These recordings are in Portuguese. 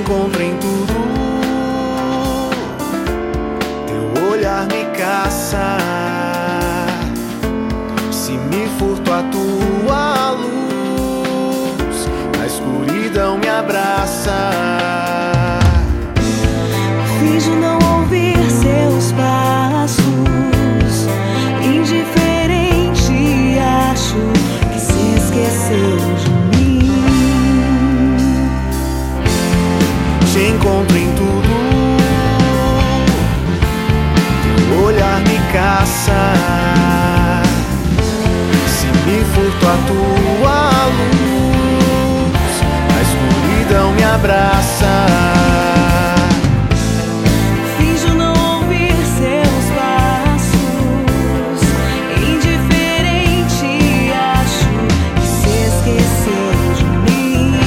encontro em tudo, teu olhar me caça. Se me furto a tua luz, a escuridão me abraça. Finjo não ouvir seus passos, indiferente, acho que se esqueceu de mim. Te encontro em tudo, teu olhar me caça. Se me furto a tua luz, a escuridão me abraça. Finjo não ouvir seus passos, indiferente, acho que se esqueceu de mim.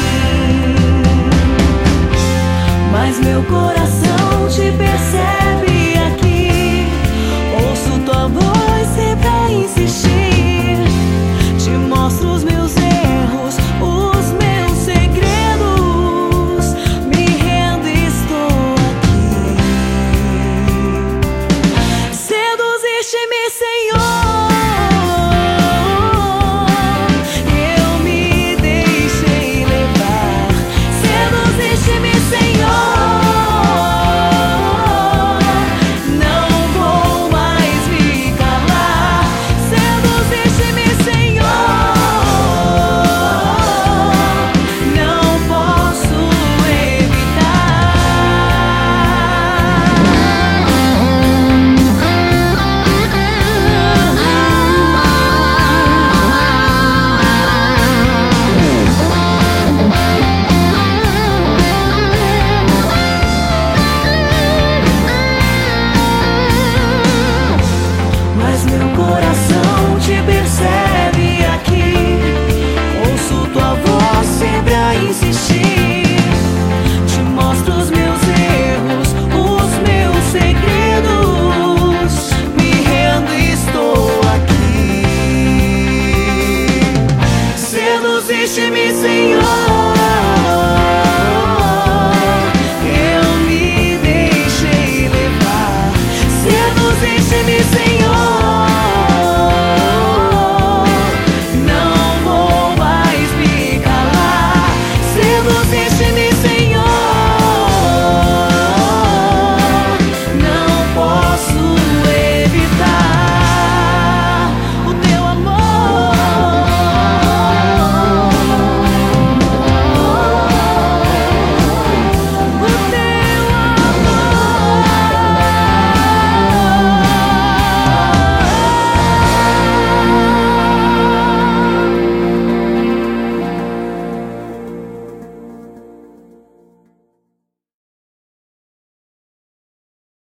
Mas meu coração te percebe aqui, ouço tua voz sempre a insistir. Te mostro os meus erros, os meus segredos, me rendo e estou aqui. Seduziste-me, Senhor, eu me deixei levar. Seduziste-me, Senhor, meu coração te percebe aqui, ouço tua voz sempre a insistir. Te mostro os meus erros, os meus segredos, me rendo e estou aqui. Seduziste-me, Senhor.